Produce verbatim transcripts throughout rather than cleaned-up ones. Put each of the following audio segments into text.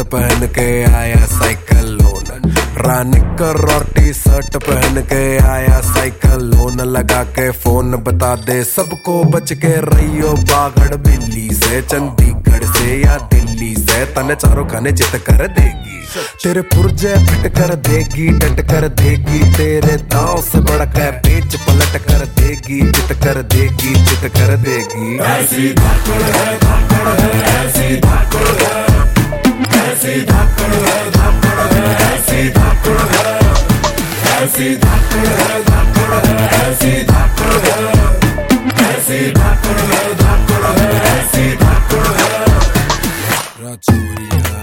पहन के आया साइकिल लोन, रानिकर और टी शर्ट पहन के आया साइकिल लोन, लगा के फोन बता दे सबको बच के रहियो बागड़ बिल्ली से, चंडीगढ़ से या दिल्ली से, तने चारों खाने चित कर देगी, तेरे पुर्जे फिट कर देगी, डट कर देगी, तेरे दांव से बड़का पेच पलट कर देगी, चित कर देगी, चित कर देगी। ऐसी धाकड़ है, धाकड़ है, ऐसी धाकड़ है, ऐसी धाकड़ है, धाकड़ है, ऐसी धाकड़ है, ऐसी धाकड़ है, धाकड़ है, ऐसी धाकड़ है, ऐसी धाकड़ है, धाकड़ है, ऐसी धाकड़ है। राजौरिया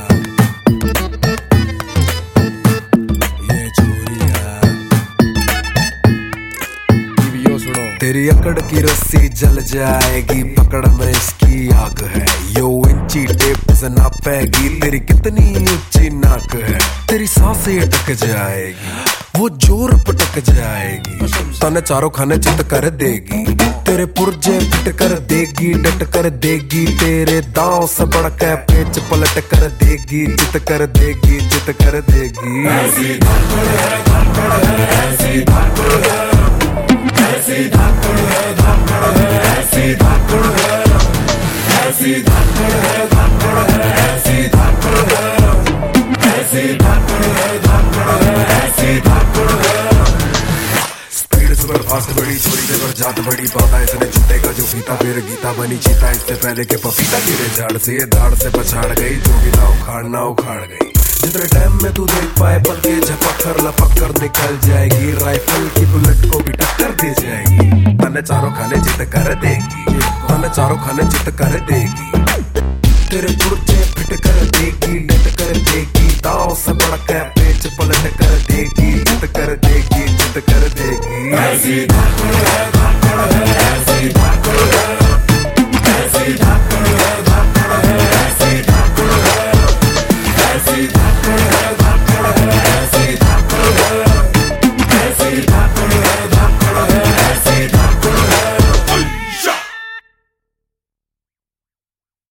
ये चोरिया, तेरी अकड़ की रस्सी जल जाएगी, पकड़ में इसकी आग है, यो इंची टेप से नापेगी, तेरी कितनी ऊंची नाक है, तेरी सांसें अटक जाएगी, वो जोर पटक जाएगी, तने चारों खाने चित कर देगी, तेरे पुर्जे फिट कर देगी, डट कर देगी, तेरे दांव से बड़का पेच पलट कर देगी, चित कर देगी, चित कर देगी। ऐसी धाकड़ है, धाकड़ है, ऐसी धाकड़ है, ऐसी धाकड़ है, धाकड़ है, ऐसी धाकड़ है, ऐसी धाकड़ है, धाकड़ है, ऐसी धाकड़ है, ऐसी धाकड़ है, धाकड़ है, ऐसी धाकड़ है। स्पीड सुपर फास्ट बड़ी, चोरी से जात बड़ी, पाता इसने जूते का जो फीता, फिर गीता बनी चीता, इससे पहले के पपीता गिरे झाड़ से, ये दाढ़ से पछाड़ गई, जो भी ना उखाड़ना उखाड़ गई, जितने टाइम में तू देख पाए पल के झपक कर लपक कर निकल जाएगी, राइफल की बुलेट को भी टक्कर दे जाएगी, तने चारों खाने चित कर देगी, तने चारों खाने चित कर देगी, तेरे पुर्जे फिट कर देगी, डट कर देगी, दांव से बड़का पेच पलट कर देगी, चित कर देगी, चित कर देगी। ऐसी धाकड़ है, धाकड़ है, ऐसी धाकड़ है, ऐसी धाकड़